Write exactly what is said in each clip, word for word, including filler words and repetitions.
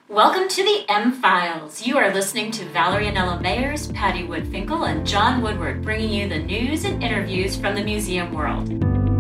Welcome to the M-Files. You are listening to Valerie Anello Mayers, Patty Wood-Finkel, and John Woodward, bringing you the news and interviews from the museum world.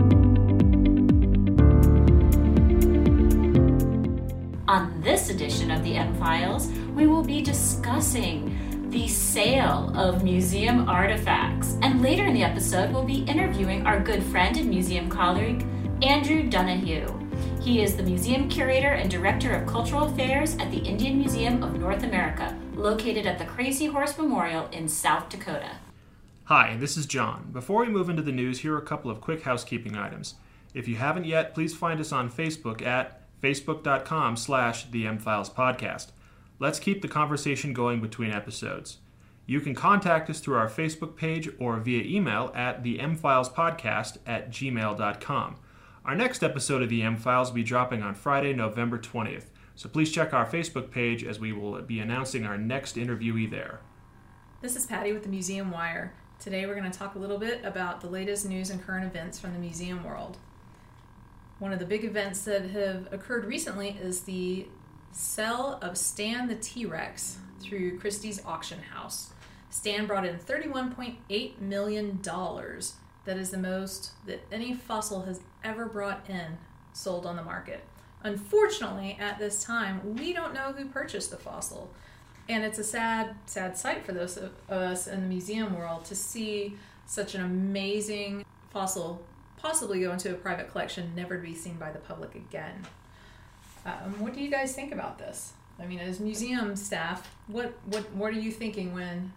On this edition of the M-Files, we will be discussing the sale of museum artifacts. And later in the episode, we'll be interviewing our good friend and museum colleague, Andrew Donahue. He is the museum curator and director of cultural affairs at the Indian Museum of North America, located at the Crazy Horse Memorial in South Dakota. Hi, this is John. Before we move into the news, here are a couple of quick housekeeping items. If you haven't yet, please find us on Facebook at facebook.com slash the M-Files podcast. Let's keep the conversation going between episodes. You can contact us through our Facebook page or via email at the mfilespodcast at gmail dot com. Our next episode of the M-Files will be dropping on Friday, November twentieth, so please check our Facebook page as we will be announcing our next interviewee there. This is Patty with the Museum Wire. Today we're going to talk a little bit about the latest news and current events from the museum world. One of the big events that have occurred recently is the sale of Stan the T-Rex through Christie's auction house. Stan brought in thirty-one point eight million dollars. That is the most that any fossil has ever brought in sold on the market. Unfortunately, at this time, we don't know who purchased the fossil. And it's a sad, sad sight for those of us in the museum world to see such an amazing fossil possibly go into a private collection, never to be seen by the public again. Um, what do you guys think about this? I mean, as museum staff, what, what, what are you thinking when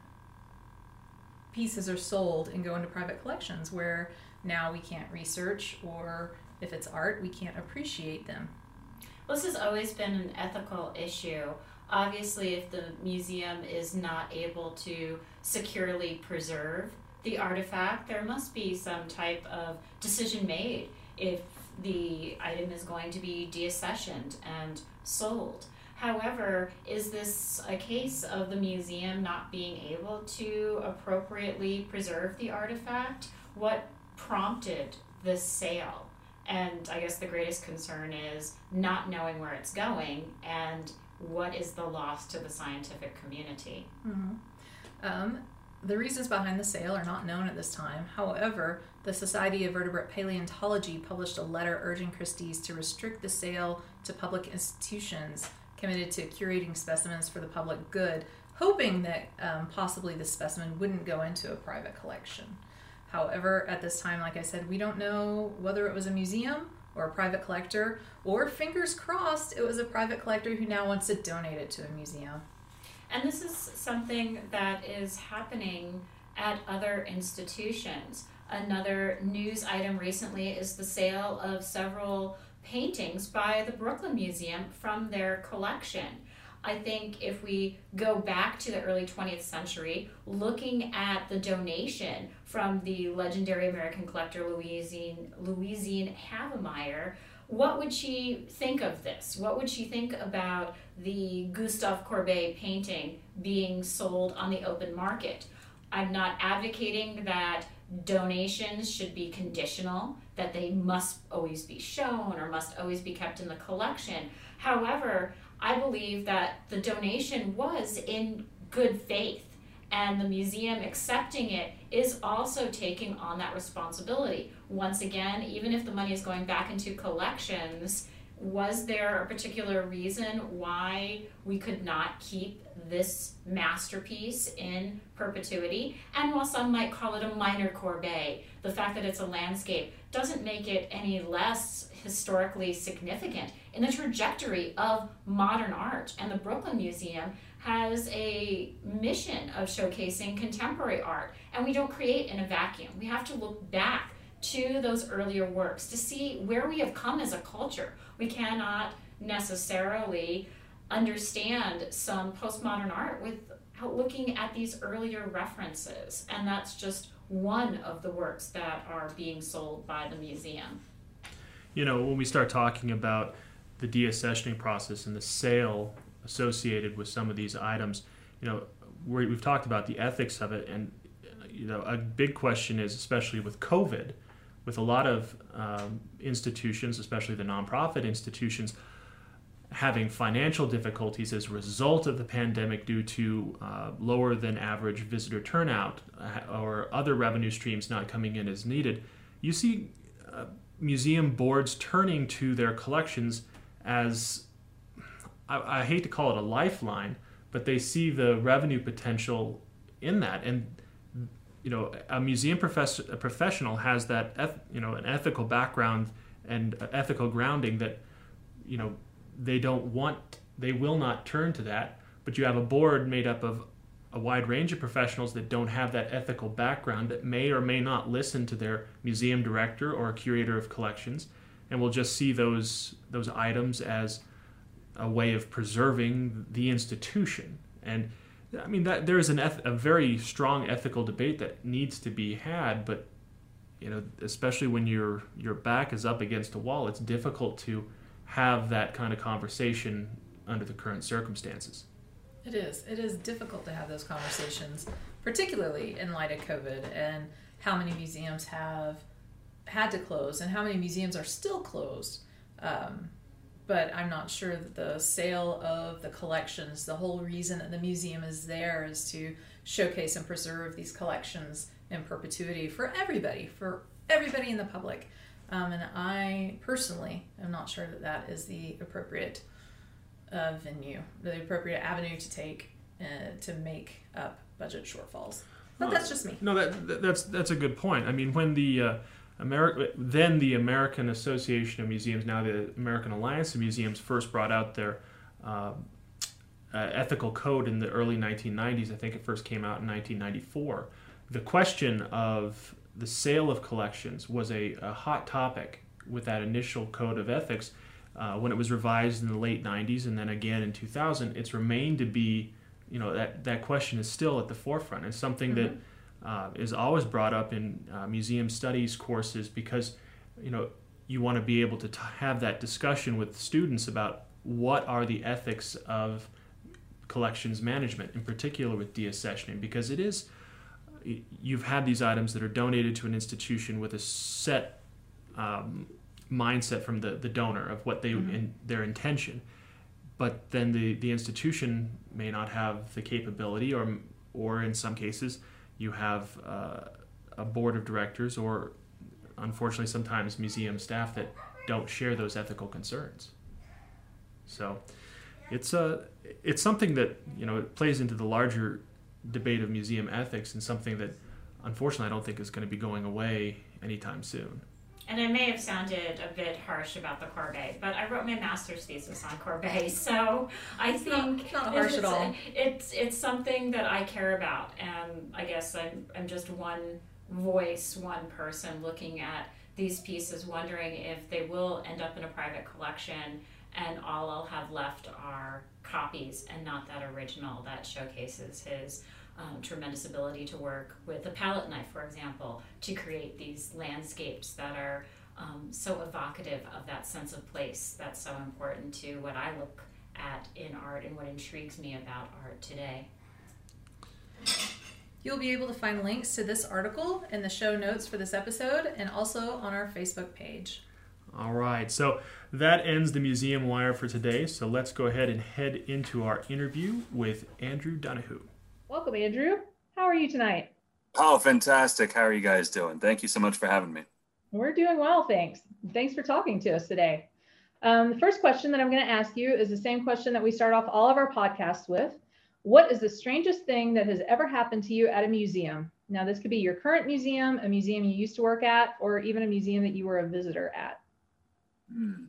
pieces are sold and go into private collections where now we can't research, or if it's art, we can't appreciate them? Well, this has always been an ethical issue. Obviously, if the museum is not able to securely preserve the artifact, there must be some type of decision made if the item is going to be deaccessioned and sold. However, is this a case of the museum not being able to appropriately preserve the artifact? What prompted this sale? And I guess the greatest concern is not knowing where it's going and what is the loss to the scientific community. Mm-hmm. Um, the reasons behind the sale are not known at this time. However, the Society of Vertebrate Paleontology published a letter urging Christie's to restrict the sale to public institutions committed to curating specimens for the public good, hoping that um, possibly the specimen wouldn't go into a private collection. However, at this time, like I said, we don't know whether it was a museum or a private collector, or fingers crossed, it was a private collector who now wants to donate it to a museum. And this is something that is happening at other institutions. Another news item recently is the sale of several paintings by the Brooklyn Museum from their collection. I think if we go back to the early twentieth century, looking at the donation from the legendary American collector Louisine, Louisine Havemeyer, what would she think of this? What would she think about the Gustave Courbet painting being sold on the open market? I'm not advocating that donations should be conditional, that they must always be shown or must always be kept in the collection. However, I believe that the donation was in good faith, and the museum accepting it is also taking on that responsibility. Once again, even if the money is going back into collections, was there a particular reason why we could not keep this masterpiece in perpetuity? And while some might call it a minor Courbet, the fact that it's a landscape doesn't make it any less historically significant in the trajectory of modern art. And the Brooklyn Museum has a mission of showcasing contemporary art, and we don't create in a vacuum. We have to look back to those earlier works to see where we have come as a culture. We cannot necessarily understand some postmodern art without looking at these earlier references, and that's just one of the works that are being sold by the museum. You know, when we start talking about the deaccessioning process and the sale associated with some of these items, you know, we're, we've talked about the ethics of it, and you know, a big question is, especially with COVID, with a lot of um, institutions, especially the nonprofit institutions, having financial difficulties as a result of the pandemic due to uh, lower than average visitor turnout uh, or other revenue streams not coming in as needed, you see uh, museum boards turning to their collections as, I, I hate to call it a lifeline, but they see the revenue potential in that. And you know, a museum profess- a professional has that eth- you know an ethical background and ethical grounding that, you know, they don't want, they will not turn to that. But you have a board made up of a wide range of professionals that don't have that ethical background, that may or may not listen to their museum director or curator of collections, and will just see those those items as a way of preserving the institution. And I mean, that there is an eth- a very strong ethical debate that needs to be had, but you know, especially when your your back is up against a wall, it's difficult to have that kind of conversation under the current circumstances. It is. It is difficult to have those conversations, particularly in light of COVID and how many museums have had to close and how many museums are still closed. Um, but I'm not sure that the sale of the collections, the whole reason that the museum is there is to showcase and preserve these collections in perpetuity for everybody, for everybody in the public. Um, and I personally am not sure that that is the appropriate uh, venue, the appropriate avenue to take uh, to make up budget shortfalls. But Well, that's just me. No, that, that that's that's a good point. I mean, when the uh, Ameri- then the American Association of Museums, now the American Alliance of Museums, first brought out their uh, uh, ethical code in the early nineteen nineties. I think it first came out in nineteen ninety-four. The question of the sale of collections was a, a hot topic with that initial code of ethics. Uh, when it was revised in the late nineties and then again in two thousand, it's remained to be, you know, that, that question is still at the forefront. It's something mm-hmm. that uh, is always brought up in uh, museum studies courses because, you know, you want to be able to t- have that discussion with students about what are the ethics of collections management, in particular with deaccessioning, because it is, you've had these items that are donated to an institution with a set um, mindset from the, the donor of what they mm-hmm. in, their intention, but then the, the institution may not have the capability, or or in some cases you have uh, a board of directors or unfortunately sometimes museum staff that don't share those ethical concerns. So it's a it's something that, you know, it plays into the larger debate of museum ethics, and something that unfortunately I don't think is going to be going away anytime soon. And I may have sounded a bit harsh about the corbeille, but I wrote my master's thesis on corbeille, so I think it's not, not harsh it's, at all. It's it's something that I care about, and I guess I'm I'm just one voice, one person looking at these pieces, wondering if they will end up in a private collection, and all I'll have left are copies and not that original that showcases his Um, tremendous ability to work with a palette knife, for example, to create these landscapes that are um, so evocative of that sense of place that's so important to what I look at in art and what intrigues me about art today. You'll be able to find links to this article in the show notes for this episode and also on our Facebook page. All right, so that ends the Museum Wire for today, so let's go ahead and head into our interview with Andrew Donahue. Welcome, Andrew. How are you tonight? Oh, fantastic. How are you guys doing? Thank you so much for having me. We're doing well, thanks. Thanks for talking to us today. Um, the first question that I'm going to ask you is the same question that we start off all of our podcasts with. What is the strangest thing that has ever happened to you at a museum? Now, this could be your current museum, a museum you used to work at, or even a museum that you were a visitor at. Hmm.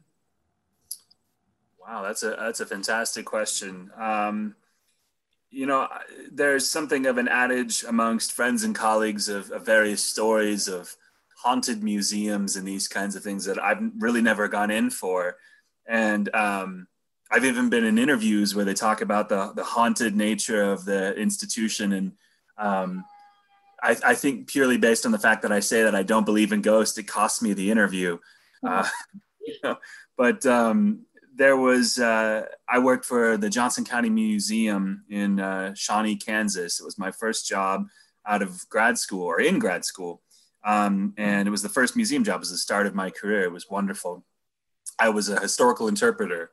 Wow, that's a that's a fantastic question. Um, You know, there's something of an adage amongst friends and colleagues of, of various stories of haunted museums and these kinds of things that I've really never gone in for. And um, I've even been in interviews where they talk about the, the haunted nature of the institution. And um, I, I think purely based on the fact that I say that I don't believe in ghosts, it cost me the interview. Uh, you know, but um, there was, uh, I worked for the Johnson County Museum in uh, Shawnee, Kansas. It was my first job out of grad school or in grad school. Um, and it was the first museum job. It was the start of my career. It was wonderful. I was a historical interpreter.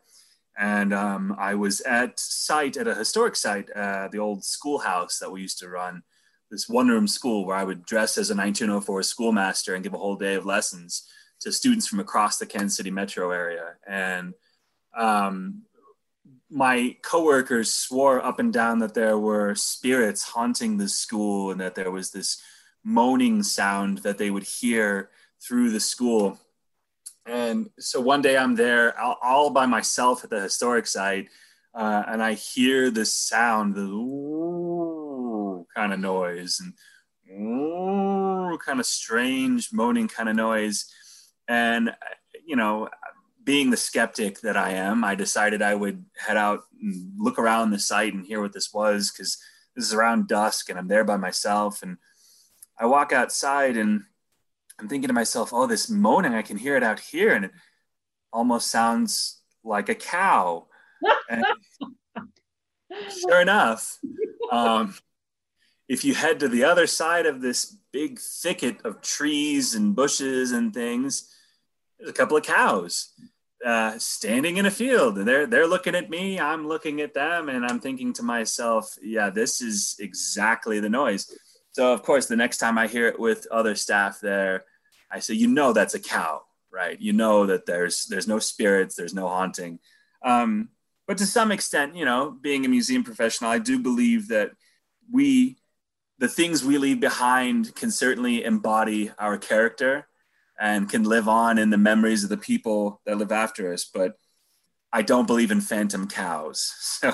And um, I was at site, at a historic site, uh, the old schoolhouse that we used to run, this one-room school where I would dress as a nineteen oh four schoolmaster and give a whole day of lessons to students from across the Kansas City metro area. And um, my coworkers swore up and down that there were spirits haunting the school and that there was this moaning sound that they would hear through the school. And so one day I'm there all, all by myself at the historic site, uh, and I hear this sound, the ooh kind of noise, and ooh kind of strange moaning kind of noise. And, you know, being the skeptic that I am, I decided I would head out and look around the site and hear what this was, because this is around dusk and I'm there by myself. And I walk outside and I'm thinking to myself, oh, this moaning, I can hear it out here. And it almost sounds like a cow. And sure enough, um, if you head to the other side of this big thicket of trees and bushes and things, there's a couple of cows uh, standing in a field. And they're, they're looking at me, I'm looking at them, and I'm thinking to myself, yeah, this is exactly the noise. So of course, the next time I hear it with other staff there, I say, you know, that's a cow, right? You know that there's there's no spirits, there's no haunting. Um, but to some extent, you know, being a museum professional, I do believe that we, the things we leave behind can certainly embody our character and can live on in the memories of the people that live after us. But I don't believe in phantom cows. So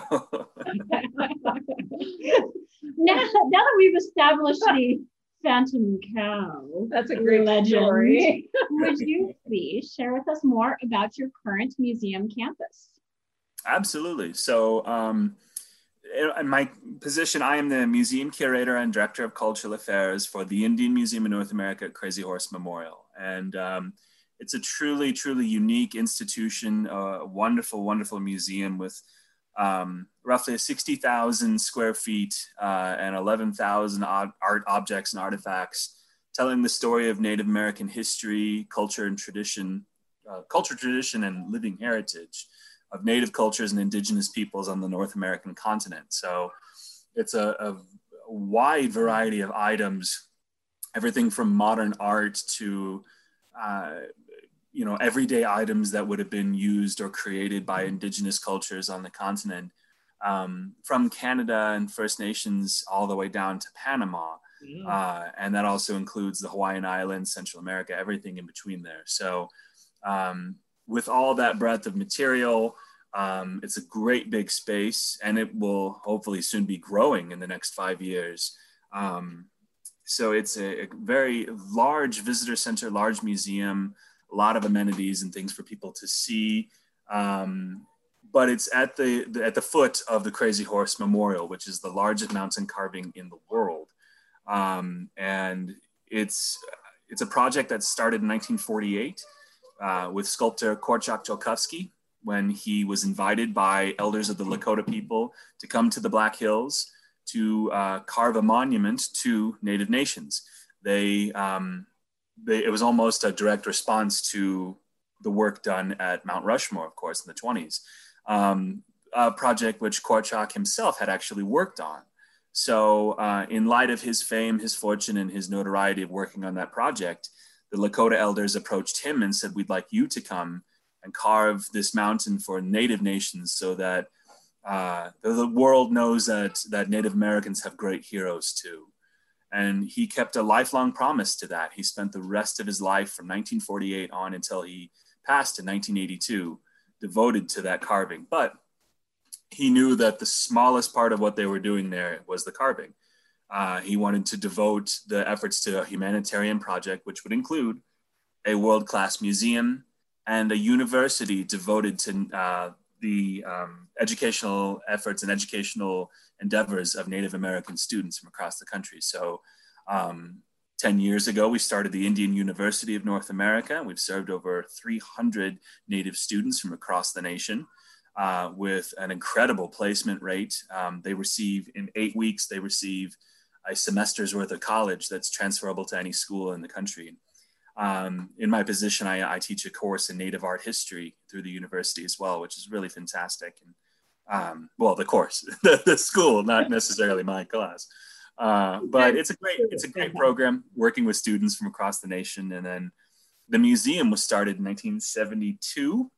now, now that we've established the phantom cow, That's a great legend, story. would you please share with us more about your current museum campus? Absolutely. So um, in my position, I am the museum curator and director of cultural affairs for the Indian Museum in North America at Crazy Horse Memorial. And um, it's a truly, truly unique institution, a wonderful, wonderful museum with um, roughly sixty thousand square feet uh, and eleven thousand art objects and artifacts, telling the story of Native American history, culture and tradition, uh, culture, tradition, and living heritage of Native cultures and indigenous peoples on the North American continent. So it's a, a wide variety of items, everything from modern art to uh, you know, everyday items that would have been used or created by indigenous cultures on the continent, um, from Canada and First Nations all the way down to Panama. Yeah. Uh, and that also includes the Hawaiian Islands, Central America, everything in between there. So um, with all that breadth of material, um, it's a great big space, and it will hopefully soon be growing in the next five years. Um, so it's a, a very large visitor center, large museum, a lot of amenities and things for people to see. Um, but it's at the, the at the foot of the Crazy Horse Memorial, which is the largest mountain carving in the world. Um, and it's, it's a project that started in nineteen forty-eight uh, with sculptor Korczak Jolkowski, when he was invited by elders of the Lakota people to come to the Black Hills to uh, carve a monument to Native nations. They, um, they, it was almost a direct response to the work done at Mount Rushmore, of course, in the twenties, um, a project which Korczak himself had actually worked on. So uh, in light of his fame, his fortune, and his notoriety of working on that project, the Lakota elders approached him and said, we'd like you to come and carve this mountain for Native nations so that uh, the world knows that, that Native Americans have great heroes too. And he kept a lifelong promise to that. He spent the rest of his life from nineteen forty-eight on until he passed in nineteen eighty-two, devoted to that carving. But he knew that the smallest part of what they were doing there was the carving. Uh, he wanted to devote the efforts to a humanitarian project, which would include a world-class museum and a university devoted to uh, the um, educational efforts and educational endeavors of Native American students from across the country. So um, ten years ago, we started the Indian University of North America. We've served over three hundred Native students from across the nation uh, with an incredible placement rate. Um, they receive, in eight weeks, they receive a semester's worth of college that's transferable to any school in the country. Um, in my position, I, I teach a course in Native art history through the university as well, which is really fantastic. And um, well, the course, the, the school, not necessarily my class, uh, but it's a great it's a great program working with students from across the nation. And then the museum was started in nineteen seventy-two.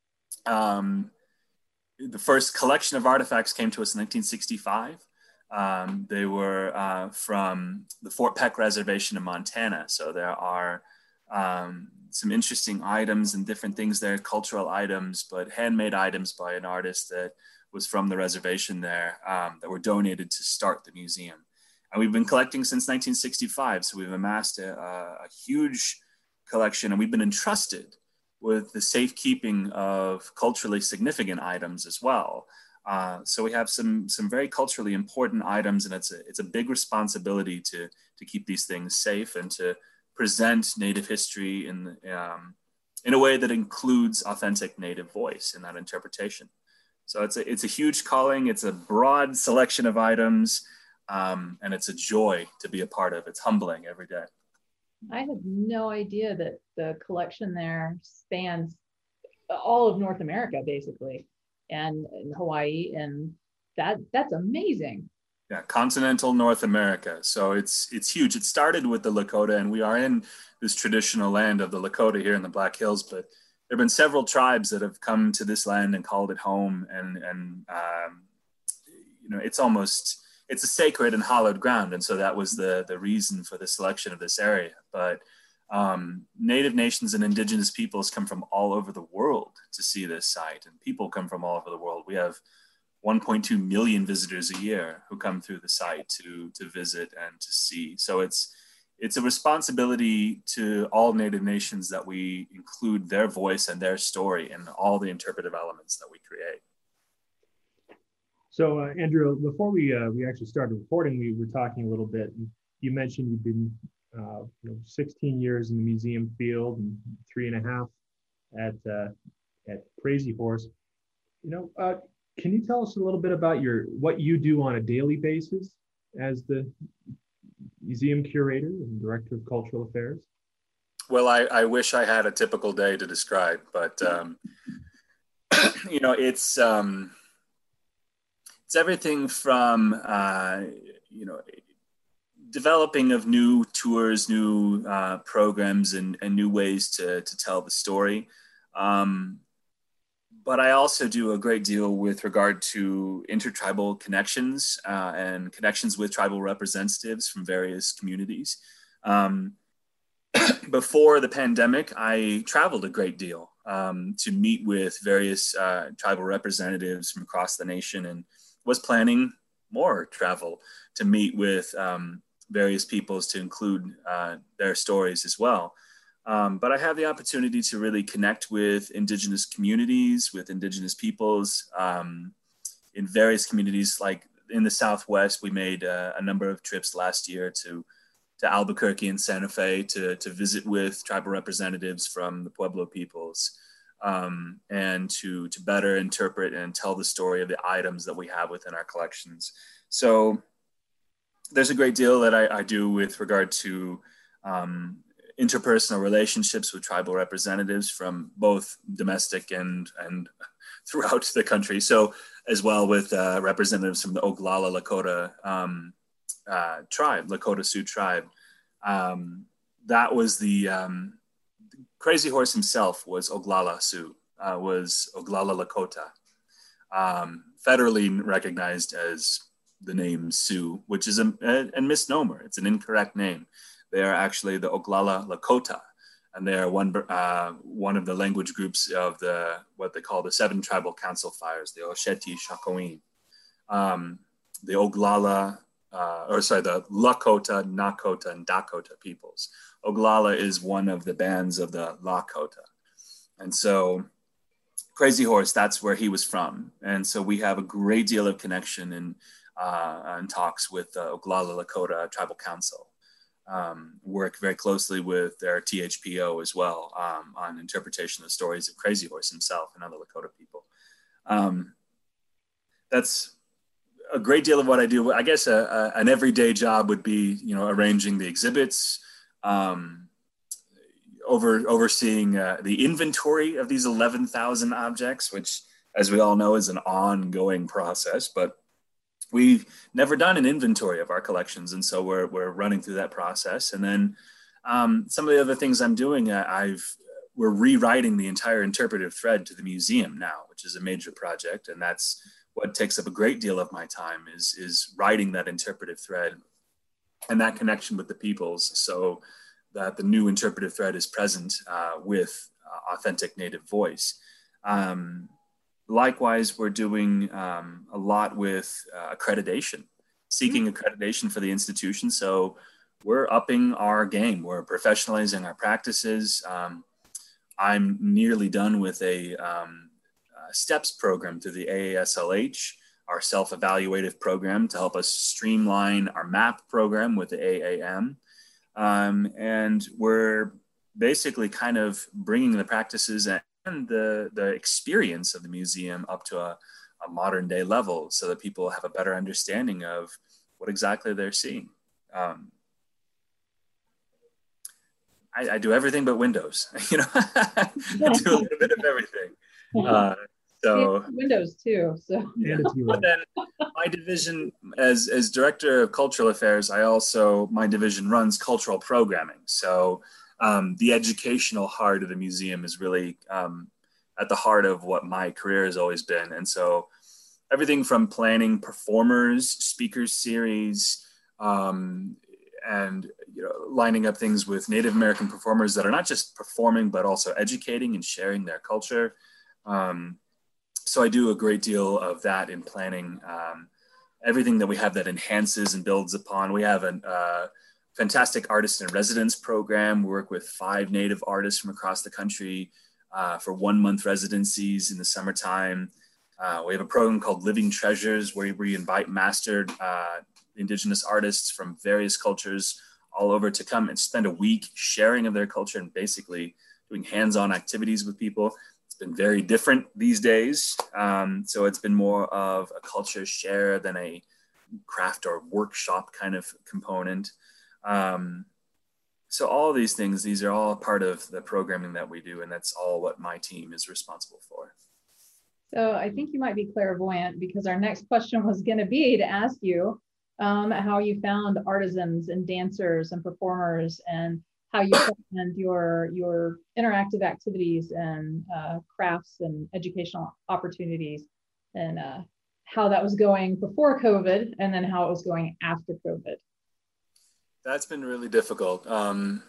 Um, the first collection of artifacts came to us in nineteen sixty-five. Um, they were uh, from the Fort Peck Reservation in Montana. So there are um, some interesting items and different things there, cultural items, but handmade items by an artist that was from the reservation there um, that were donated to start the museum. And we've been collecting since nineteen sixty-five. So we've amassed a, a huge collection, and we've been entrusted with the safekeeping of culturally significant items as well. Uh, so we have some some very culturally important items, and it's a it's a big responsibility to to keep these things safe and to present Native history in um, in a way that includes authentic Native voice in that interpretation. So it's a it's a huge calling. It's a broad selection of items, um, and it's a joy to be a part of. It's humbling every day. I had no idea that the collection there spans all of North America, basically, and, and Hawaii, and that that's amazing. Yeah, continental North America. So it's it's huge. It started with the Lakota, and we are in this traditional land of the Lakota here in the Black Hills, but there have been several tribes that have come to this land and called it home, and and um, you know, it's almost it's a sacred and hallowed ground, and so that was the the reason for the selection of this area. But um, Native nations and indigenous peoples come from all over the world to see this site, and people come from all over the world. We have one point two million visitors a year who come through the site to to visit and to see. So it's it's a responsibility to all Native nations that we include their voice and their story in all the interpretive elements that we create. So, uh, Andrew, before we uh, we actually started recording, we were talking a little bit. And you mentioned you've been uh, you know, sixteen years in the museum field and three and a half at uh, at Crazy Horse. You know, uh, can you tell us a little bit about your what you do on a daily basis as the museum curator and director of cultural affairs? Well, I, I wish I had a typical day to describe, but um, you know, it's. Um, It's everything from, uh, you know, developing of new tours, new uh, programs, and, and new ways to, to tell the story. Um, but I also do a great deal with regard to intertribal connections uh, and connections with tribal representatives from various communities. Um, before the pandemic, I traveled a great deal um, to meet with various uh, tribal representatives from across the nation, and was planning more travel to meet with um, various peoples to include uh, their stories as well. Um, but I have the opportunity to really connect with indigenous communities, with indigenous peoples um, in various communities. Like in the Southwest, we made uh, a number of trips last year to, to Albuquerque and Santa Fe to, to visit with tribal representatives from the Pueblo peoples. Um, and to, to better interpret and tell the story of the items that we have within our collections. So there's a great deal that I, I do with regard to um, interpersonal relationships with tribal representatives from both domestic and, and throughout the country. So as well with uh, representatives from the Oglala Lakota um, uh, tribe, Lakota Sioux tribe. Um, that was the... Um, Crazy Horse himself was Oglala Sioux, uh, was Oglala Lakota, um, federally recognized as the name Sioux, which is a, a, a misnomer. It's an incorrect name. They are actually the Oglala Lakota, and they are one uh, one of the language groups of the what they call the Seven Tribal Council Fires, the Osheti Shakowin. Um, the Oglala, uh, or sorry, the Lakota, Nakota, and Dakota peoples. Oglala is one of the bands of the Lakota. And so Crazy Horse, that's where he was from. And so we have a great deal of connection and, uh, and talks with the Oglala Lakota Tribal Council. Um, work very closely with their T H P O as well um, on interpretation of the stories of Crazy Horse himself and other Lakota people. Um, that's a great deal of what I do. I guess a, a, an everyday job would be, you know, arranging the exhibits, Um, over overseeing uh, the inventory of these eleven thousand objects, which, as we all know, is an ongoing process. But we've never done an inventory of our collections, and so we're we're running through that process. And then um, some of the other things I'm doing, uh, I've we're rewriting the entire interpretive thread to the museum now, which is a major project, and that's what takes up a great deal of my time is is writing that interpretive thread and that connection with the peoples, so that the new interpretive thread is present uh, with uh, authentic native voice. Um, likewise, we're doing um, a lot with uh, accreditation, seeking mm-hmm. accreditation for the institution. So we're upping our game. We're professionalizing our practices. Um, I'm nearly done with a, um, a STEPS program through the A A S L H, our self-evaluative program to help us streamline our MAP program with the A A M. Um, and we're basically kind of bringing the practices and the, the experience of the museum up to a, a modern day level so that people have a better understanding of what exactly they're seeing. Um, I, I do everything but windows, you know, I do a little bit of everything. Uh, so Windows too. So yeah. And then my division, as as director of cultural affairs, I also my division runs cultural programming. So um, the educational heart of the museum is really um, at the heart of what my career has always been. And so everything from planning performers, speakers series, um, and you know, lining up things with Native American performers that are not just performing but also educating and sharing their culture. Um, So I do a great deal of that in planning um, everything that we have that enhances and builds upon. We have a uh, fantastic artist in residence program. We work with five Native artists from across the country uh, for one month residencies in the summertime. Uh, we have a program called Living Treasures where we invite mastered uh, Indigenous artists from various cultures all over to come and spend a week sharing of their culture and basically doing hands-on activities with people. Been very different these days. Um, so it's been more of a culture share than a craft or workshop kind of component. Um, so all these things, these are all part of the programming that we do, and that's all what my team is responsible for. So I think you might be clairvoyant because our next question was going to be to ask you um, how you found artisans and dancers and performers and how you planned your your interactive activities and uh, crafts and educational opportunities, and uh, how that was going before COVID, and then how it was going after COVID. That's been really difficult. Um,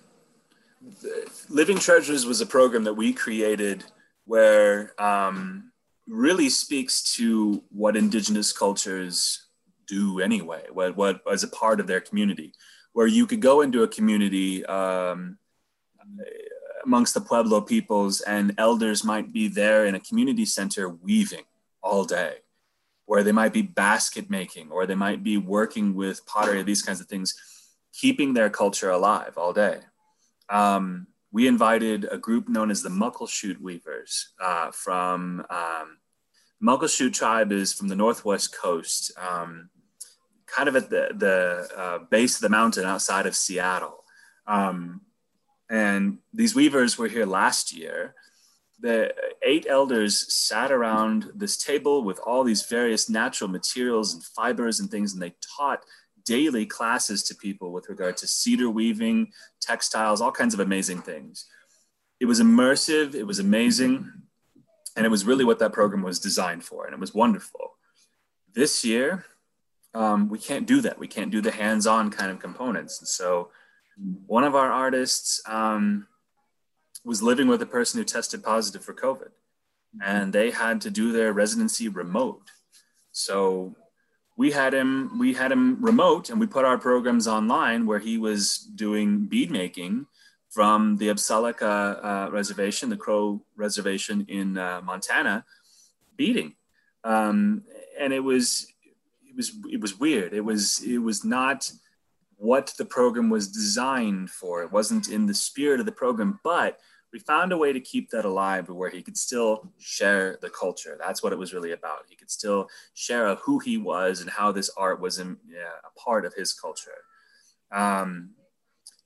Living Treasures was a program that we created where um, really speaks to what Indigenous cultures do anyway, what, what as a part of their community, where you could go into a community um, amongst the Pueblo peoples and elders might be there in a community center weaving all day, where they might be basket making, or they might be working with pottery, these kinds of things, keeping their culture alive all day. Um, we invited a group known as the Muckleshoot Weavers uh, from, um, Muckleshoot tribe is from the Northwest Coast, um, kind of at the, the uh, base of the mountain outside of Seattle. Um, and these weavers were here last year. The eight elders sat around this table with all these various natural materials and fibers and things, and they taught daily classes to people with regard to cedar weaving, textiles, all kinds of amazing things. It was immersive, it was amazing, and it was really what that program was designed for, and it was wonderful. This year, Um, we can't do that. We can't do the hands-on kind of components. And so one of our artists um, was living with a person who tested positive for COVID, and they had to do their residency remote. So we had him, we had him remote, and we put our programs online where he was doing bead making from the Apsalica uh, reservation, the Crow reservation in uh, Montana, beading. Um, and it was, It was it was weird. It was it was not what the program was designed for. It wasn't in the spirit of the program, but we found a way to keep that alive where he could still share the culture. That's what it was really about. He could still share of who he was and how this art was in, yeah, a part of his culture. Um,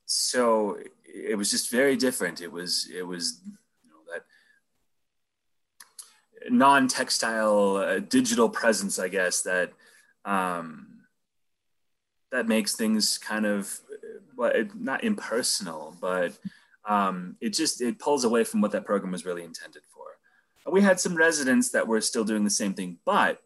so it was just very different. It was, it was, you know, that non-textile uh, digital presence, I guess, that, um, that makes things kind of, well, it, not impersonal, but um, it just, it pulls away from what that program was really intended for. We had some residents that were still doing the same thing, but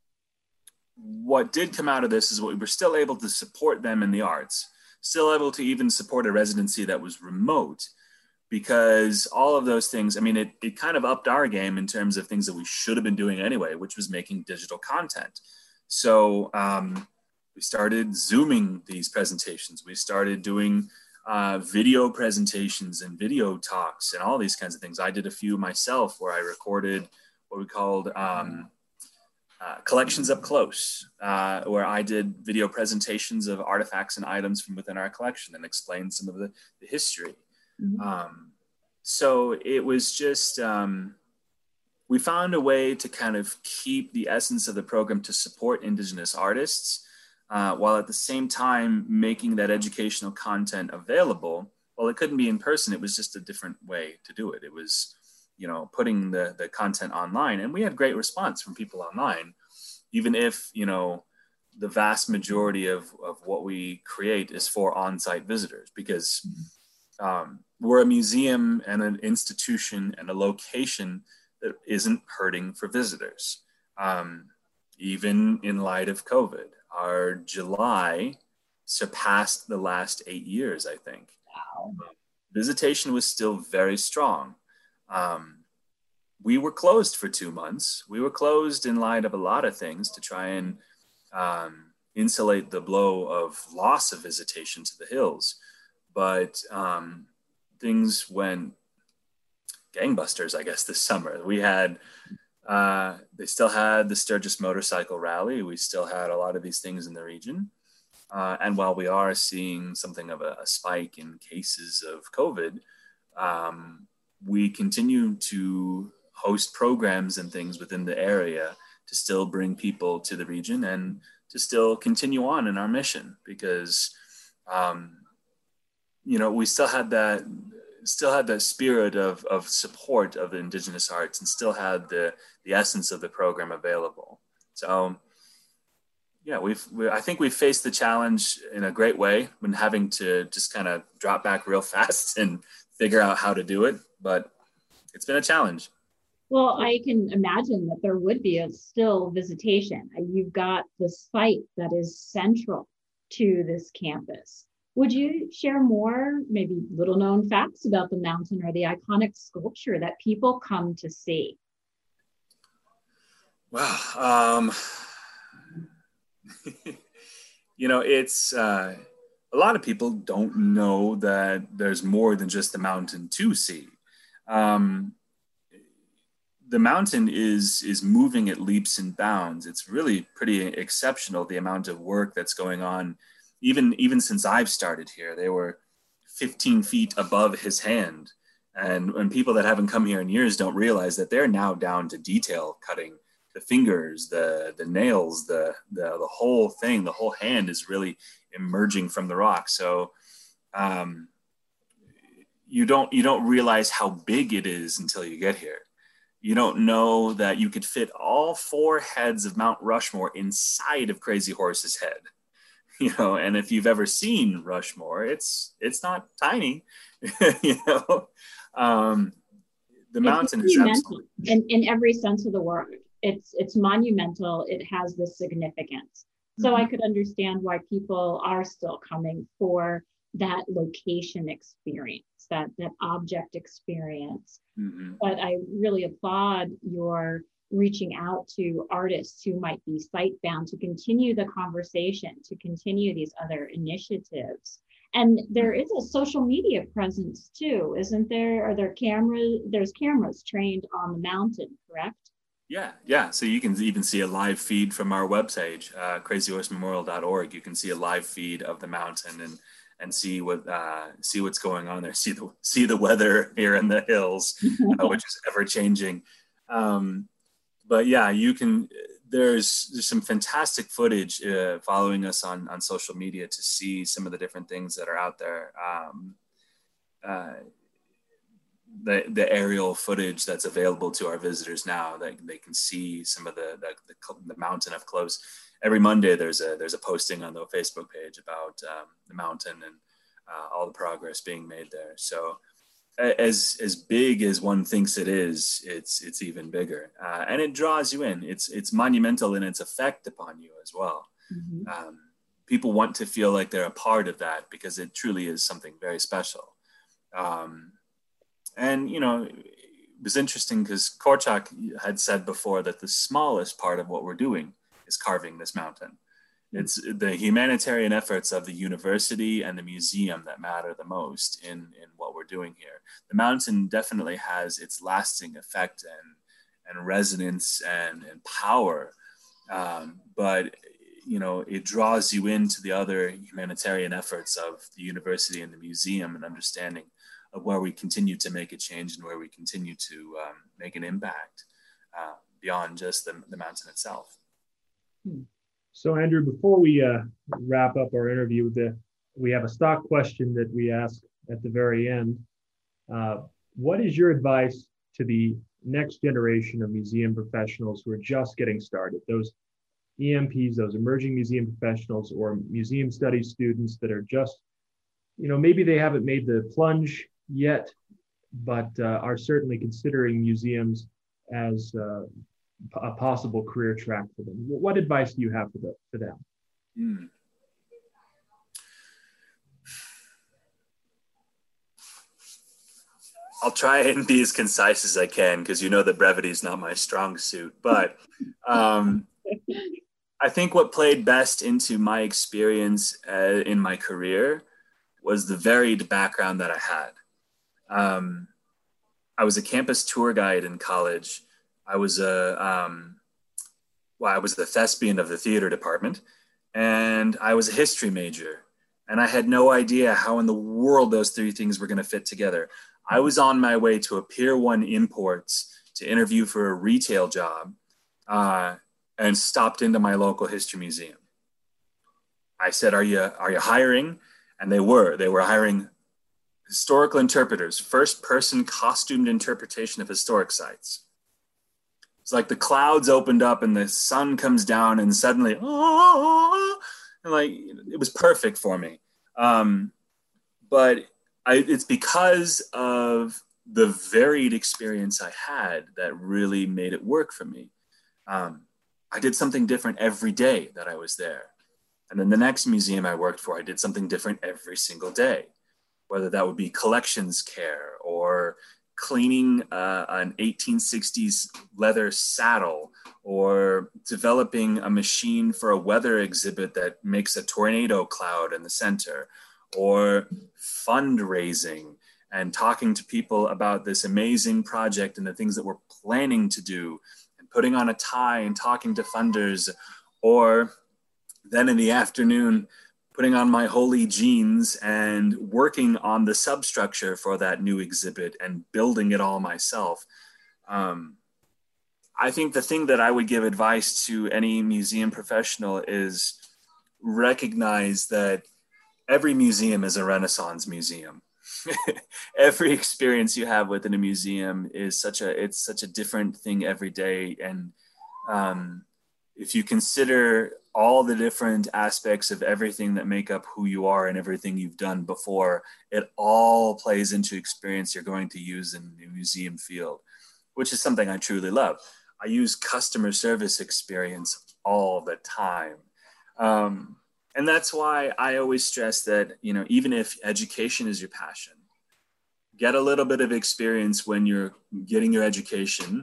what did come out of this is what we were still able to support them in the arts, still able to even support a residency that was remote, because all of those things, I mean, it, it kind of upped our game in terms of things that we should have been doing anyway, which was making digital content. So um, we started Zooming these presentations. We started doing uh, video presentations and video talks and all these kinds of things. I did a few myself where I recorded what we called um, Uh, collections up close, uh, where I did video presentations of artifacts and items from within our collection and explained some of the, the history. Mm-hmm. Um, so it was just, um, we found a way to kind of keep the essence of the program to support Indigenous artists, uh, while at the same time making that educational content available. Well, it couldn't be in person. It was just a different way to do it. It was, you know, putting the, the content online, and we had great response from people online, even if, you know, the vast majority of, of what we create is for on-site visitors, because um, we're a museum and an institution and a location that isn't hurting for visitors. Um, even in light of COVID, our July surpassed the last eight years, I think. Wow. Visitation was still very strong. Um, we were closed for two months. We were closed in light of a lot of things to try and um, insulate the blow of loss of visitation to the hills. But um, things went gangbusters, I guess, this summer. We had, uh, they still had the Sturgis Motorcycle Rally. We still had a lot of these things in the region. Uh, and while we are seeing something of a, a spike in cases of COVID, um, we continue to host programs and things within the area to still bring people to the region and to still continue on in our mission, because, um, you know, we still had that, still had that spirit of, of support of Indigenous arts and still had the, the essence of the program available. So, yeah, we've, we, I think we've faced the challenge in a great way when having to just kind of drop back real fast and figure out how to do it. But it's been a challenge. Well, I can imagine that there would be a still visitation. You've got the site that is central to this campus. Would you share more, maybe little known facts about the mountain or the iconic sculpture that people come to see? Well, um, you know, it's, uh, a lot of people don't know that there's more than just the mountain to see. Um, the mountain is is moving at leaps and bounds. It's really pretty exceptional, the amount of work that's going on. Even, even since I've started here, they were fifteen feet above his hand. And when people that haven't come here in years don't realize that they're now down to detail cutting the fingers, the, the nails, the, the, the whole thing, the whole hand is really emerging from the rock. So, um, you don't you don't realize how big it is until you get here. You don't know that you could fit all four heads of Mount Rushmore inside of Crazy Horse's head. You know, and if you've ever seen Rushmore, it's it's not tiny. You know, um, the it's mountain is absolutely in in every sense of the word. It's it's monumental. It has this significance. So mm-hmm. I could understand why people are still coming for that location experience, that, that object experience. Mm-hmm. But I really applaud your reaching out to artists who might be site-bound to continue the conversation, to continue these other initiatives. And there is a social media presence too, isn't there? Are there cameras? There's cameras trained on the mountain, correct? Yeah, yeah. So you can even see a live feed from our website, uh, crazy horse memorial dot org. You can see a live feed of the mountain and and see what uh, see what's going on there. See the see the weather here in the hills, uh, which is ever changing. Um, but yeah, you can. there's there's some fantastic footage uh, following us on on social media to see some of the different things that are out there. Um, uh, the the aerial footage that's available to our visitors now, that they can see some of the the, the, the mountain up close. Every Monday there's a there's a posting on the Facebook page about um, the mountain and uh, all the progress being made there. So as as big as one thinks it is, it's it's even bigger, uh, and it draws you in. It's it's monumental in its effect upon you as well. Mm-hmm. Um, people want to feel like they're a part of that because it truly is something very special. Um, and you know, it was interesting because Korczak had said before that the smallest part of what we're doing is carving this mountain. It's the humanitarian efforts of the university and the museum that matter the most in, in what we're doing here. The mountain definitely has its lasting effect and, and resonance and, and power, um, but you know, it draws you into the other humanitarian efforts of the university and the museum and understanding of where we continue to make a change and where we continue to um, make an impact uh, beyond just the, the mountain itself. Hmm. So Andrew, before we uh, wrap up our interview, the, we have a stock question that we ask at the very end. Uh, what is your advice to the next generation of museum professionals who are just getting started? Those E M Ps, those emerging museum professionals or museum studies students that are just, you know, maybe they haven't made the plunge yet, but uh, are certainly considering museums as uh, a possible career track for them. What advice do you have for, the, for them? Mm. I'll try and be as concise as I can because you know that brevity is not my strong suit. But um, I think what played best into my experience uh, in my career was the varied background that I had. Um, I was a campus tour guide in college. I was a, um, well, I was the thespian of the theater department, and I was a history major, and I had no idea how in the world those three things were going to fit together. I was on my way to a Pier One Imports to interview for a retail job, uh, and stopped into my local history museum. I said, "Are you are you hiring?" And they were. They were hiring historical interpreters, first-person costumed interpretation of historic sites. It's like the clouds opened up and the sun comes down and suddenly, oh, and like, it was perfect for me. Um, but I, it's because of the varied experience I had that really made it work for me. Um, I did something different every day that I was there. And then the next museum I worked for, I did something different every single day, whether that would be collections care or cleaning uh, an eighteen sixties leather saddle, or developing a machine for a weather exhibit that makes a tornado cloud in the center, or fundraising and talking to people about this amazing project and the things that we're planning to do, and putting on a tie and talking to funders, or then in the afternoon, putting on my holy jeans and working on the substructure for that new exhibit and building it all myself. Um, I think the thing that I would give advice to any museum professional is recognize that every museum is a Renaissance museum. Every experience you have within a museum is such a, it's such a different thing every day. And um, if you consider all the different aspects of everything that make up who you are and everything you've done before, it all plays into experience you're going to use in the museum field, which is something I truly love. I use customer service experience all the time. Um, and that's why I always stress that, you know, even if education is your passion, get a little bit of experience when you're getting your education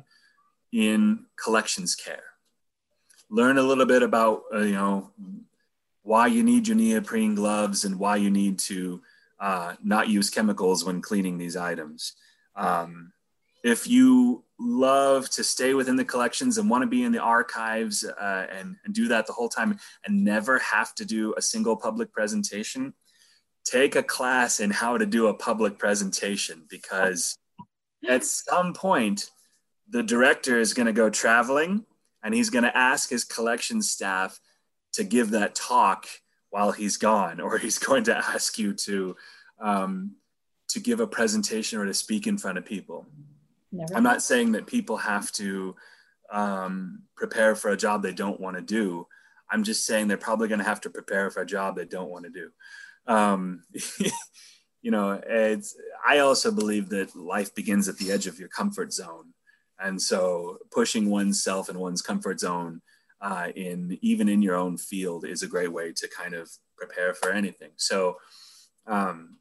in collections care. Learn a little bit about, uh, you know, why you need your neoprene gloves and why you need to uh, not use chemicals when cleaning these items. Um, if you love to stay within the collections and want to be in the archives uh, and, and do that the whole time and never have to do a single public presentation, take a class in how to do a public presentation, because at some point, the director is going to go traveling and he's going to ask his collection staff to give that talk while he's gone, or he's going to ask you to um, to give a presentation or to speak in front of people. Never I'm not saying that people have to um, prepare for a job they don't want to do. I'm just saying they're probably going to have to prepare for a job they don't want to do. Um, you know, it's, I also believe that life begins at the edge of your comfort zone. And so pushing oneself in one's comfort zone uh, in even in your own field is a great way to kind of prepare for anything. So um,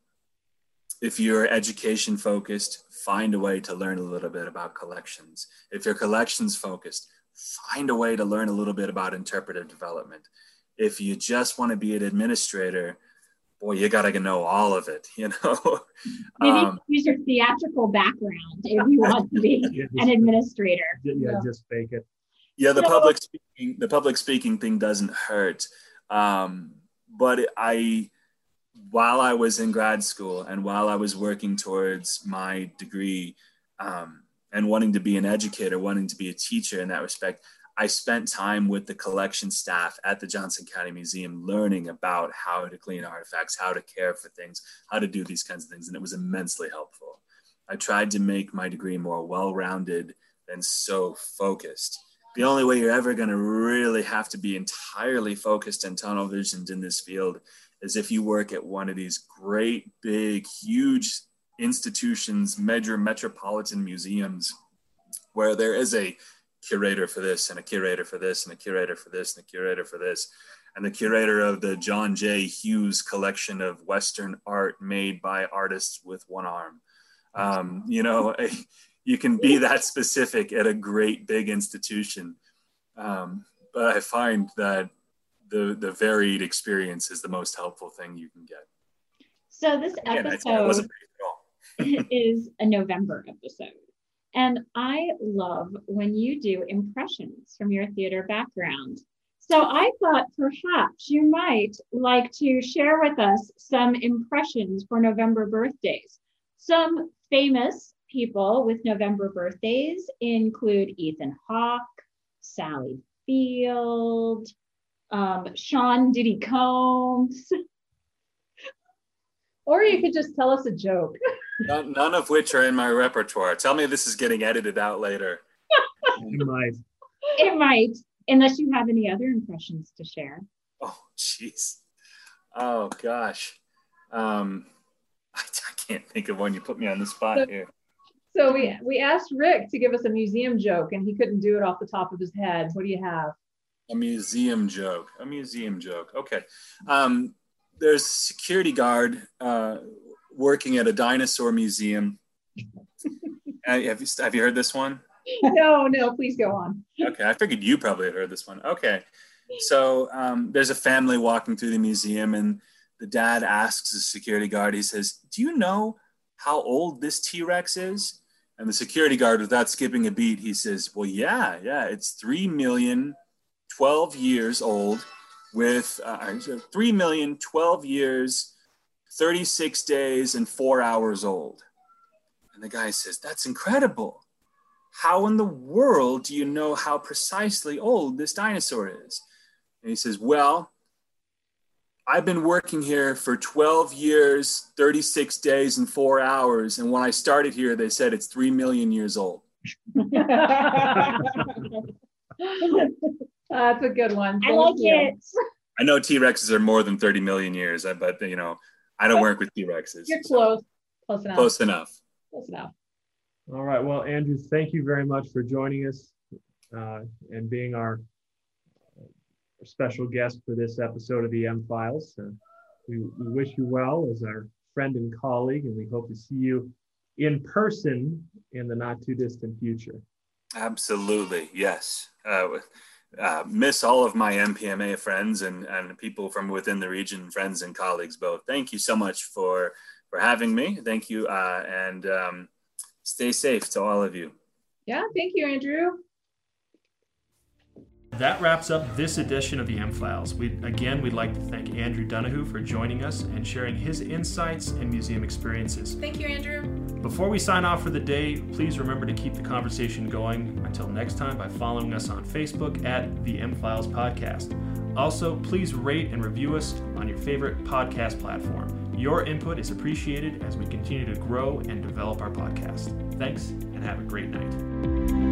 if you're education focused, find a way to learn a little bit about collections. If you're collections focused, find a way to learn a little bit about interpretive development. If you just want to be an administrator, boy, you got to know all of it, you know? Maybe um, use your theatrical background if you want to be Yeah, just- an administrator. Yeah, Yeah. just fake it. yeah, the No. public speaking, the public speaking thing doesn't hurt. Um, but I, while I was in grad school and while I was working towards my degree um, and wanting to be an educator, wanting to be a teacher in that respect, I spent time with the collection staff at the Johnson County Museum learning about how to clean artifacts, how to care for things, how to do these kinds of things. And it was immensely helpful. I tried to make my degree more well-rounded than so focused. The only way you're ever going to really have to be entirely focused and tunnel visioned in this field is if you work at one of these great, big, huge institutions, major metropolitan museums, where there is a curator for this and a curator for this and a curator for this and a curator for this and the curator of the John J. Hughes collection of Western art made by artists with one arm. Um, you know, you can be that specific at a great big institution. Um, but I find that the, the varied experience is the most helpful thing you can get. So this Again, I episode wasn't brief at all. is a November episode. And I love when you do impressions from your theater background. So I thought perhaps you might like to share with us some impressions for November birthdays. Some famous people with November birthdays include Ethan Hawke, Sally Field, um, Sean Diddy Combs. Or you could just tell us a joke. None, none of which are in my repertoire. Tell me this is getting edited out later. You might. It might, unless you have any other impressions to share. Oh, jeez. Oh, gosh. Um, I, I can't think of one. You put me on the spot here. So we we asked Rick to give us a museum joke, and he couldn't do it off the top of his head. What do you have? A museum joke. A museum joke. Okay. Um, there's a security guard uh, working at a dinosaur museum. uh, have, you, have you heard this one? No, no, please go on. Okay, I figured you probably had heard this one. Okay, so um, there's a family walking through the museum, and the dad asks the security guard, he says, "Do you know how old this T-Rex is?" And the security guard, without skipping a beat, he says, "Well, yeah, yeah, it's three million twelve years old with uh, three million twelve years, thirty-six days, and four hours old." And the guy says, "That's incredible. How in the world do you know how precisely old this dinosaur is?" And he says, "Well, I've been working here for twelve years, thirty-six days, and four hours. And when I started here, they said it's three million years old." That's a good one. I Thank like you. it. I know T-Rexes are more than thirty million years, but, you know, I don't work with T-Rexes. You're close. Close enough. Close enough. Close enough. All right. Well, Andrew, thank you very much for joining us uh, and being our, our special guest for this episode of the M-Files. Uh, we, we wish you well as our friend and colleague, and we hope to see you in person in the not too distant future. Absolutely, yes. Uh, uh, miss all of my M P M A friends and, and people from within the region, friends and colleagues both. Thank you so much for, for having me. Thank you, uh, and um, stay safe to all of you. Yeah, thank you, Andrew. That wraps up this edition of the M-Files. We, again, we'd like to thank Andrew Donahue for joining us and sharing his insights and museum experiences. Thank you, Andrew. Before we sign off for the day, please remember to keep the conversation going until next time by following us on Facebook at the M-Files Podcast. Also, please rate and review us on your favorite podcast platform. Your input is appreciated as we continue to grow and develop our podcast. Thanks, and have a great night.